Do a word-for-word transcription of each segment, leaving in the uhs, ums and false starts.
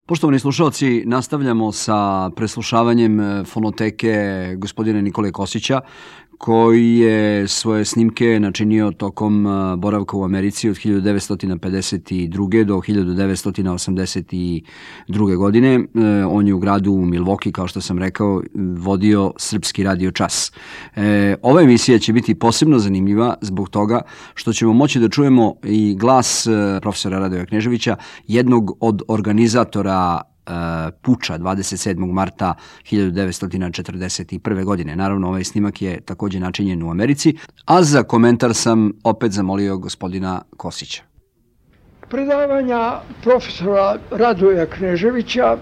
Poštovani slušalci, nastavljamo sa preslušavanjem fonoteke gospodina Nikole Kosića, koji je svoje snimke načinio tokom boravka u Americi od hiljadu devetsto pedeset druge do hiljadu devetsto osamdeset druge. godine. On je u gradu Milwaukee, kao što sam rekao, vodio Srpski radio čas. Ova emisija će biti posebno zanimljiva zbog toga što ćemo moći da čujemo i glas profesora Radoja Kneževića, jednog od organizatora puča dvadeset sedmog marta hiljadu devetsto četrdeset prve. godine. Naravno, ovaj snimak je takođe načinjen u Americi, a za komentar sam opet zamolio gospodina Kosića. Predavanja profesora Radoja Kneževića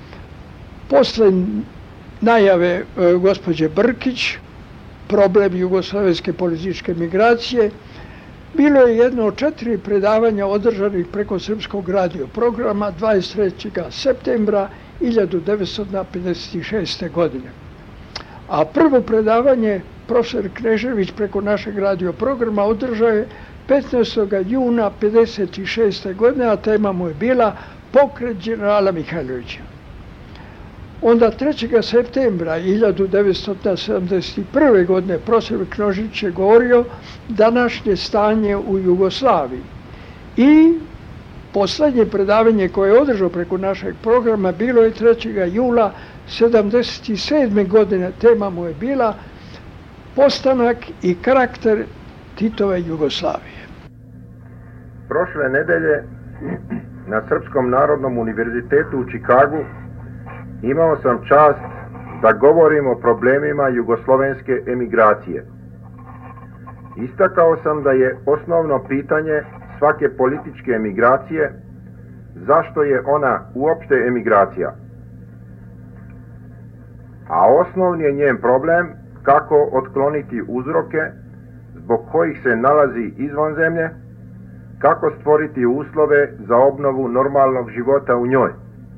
posle najave e, gospođe Brkić, problem jugoslovenske političke migracije, bilo je jedno od četiri predavanja održanih preko Srpskog radio programa dvadeset trećeg septembra hiljadu devetsto pedeset šeste. godine. A prvo predavanje profesor Knežević preko našeg radio programa održao je petnaestog juna pedeset šeste. godine, a tema mu je bila Pokret generala Mihajlovića. Onda trećeg septembra hiljadu devetsto sedamdeset prve. godine profesor Knežević je govorio današnje stanje u Jugoslaviji. I poslednje predavanje koje je održao preko našeg programa bilo je trećeg jula sedamdeset sedme. godine. Tema mu je bila Postanak i karakter Titove Jugoslavije. Prošle nedelje na Srpskom narodnom univerzitetu u Čikagu imao sam čast da govorim o problemima jugoslovenske emigracije. Istakao sam da je osnovno pitanje svake političke emigracije zašto je ona uopšte emigracija. A osnovni je njen problem kako otkloniti uzroke zbog kojih se nalazi izvan zemlje, kako stvoriti uslove za obnovu normalnog života u njoj.